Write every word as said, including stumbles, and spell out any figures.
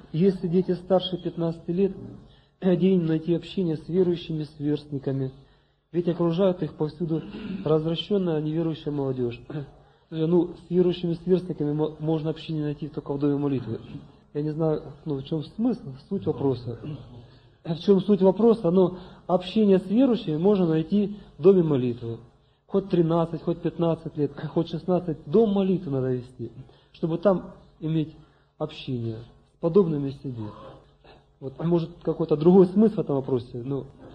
Если дети старше пятнадцати лет, где им найти общение с верующими сверстниками? Ведь окружают их повсюду развращенная неверующая молодежь. Ну, с верующими сверстниками можно общение найти только в доме молитвы. Я не знаю, ну, в чем смысл, суть вопроса. В чем суть вопроса? Но общение с верующими можно найти в доме молитвы. Хоть тринадцать, хоть пятнадцать лет, хоть шестнадцать, дом молитвы надо вести, чтобы там иметь общение с подобными себе. Вот, может, какой-то другой смысл в этом вопросе, но